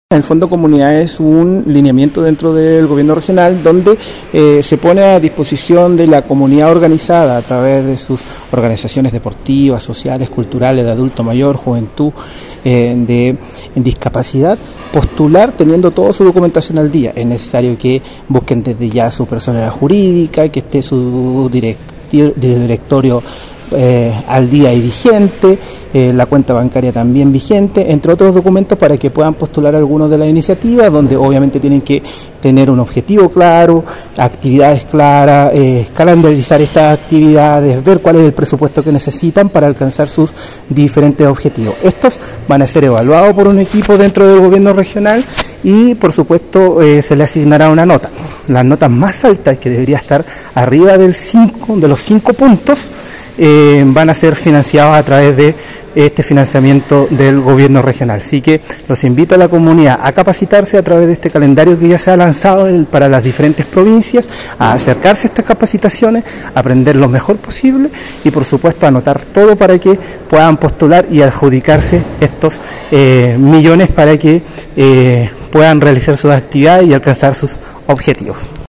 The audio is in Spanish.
El Fondo Comunidad es un lineamiento dentro del gobierno regional donde se pone a disposición de la comunidad organizada a través de sus organizaciones deportivas, sociales, culturales, de adulto mayor, juventud, de discapacidad, postular teniendo toda su documentación al día. Es necesario que busquen desde ya su personalidad jurídica, que esté su directorio al día y vigente, la cuenta bancaria también vigente, entre otros documentos para que puedan postular algunos de las iniciativas, donde obviamente tienen que tener un objetivo claro, actividades claras, calendarizar estas actividades, ver cuál es el presupuesto que necesitan para alcanzar sus diferentes objetivos. Estos van a ser evaluados por un equipo dentro del gobierno regional y por supuesto se le asignará una nota. Las notas más altas, que debería estar arriba de los 5 puntos, van a ser financiados a través de este financiamiento del gobierno regional. Así que los invito a la comunidad a capacitarse a través de este calendario que ya se ha lanzado para las diferentes provincias, a acercarse a estas capacitaciones, a aprender lo mejor posible y por supuesto a anotar todo para que puedan postular y adjudicarse estos millones para que puedan realizar sus actividades y alcanzar sus objetivos.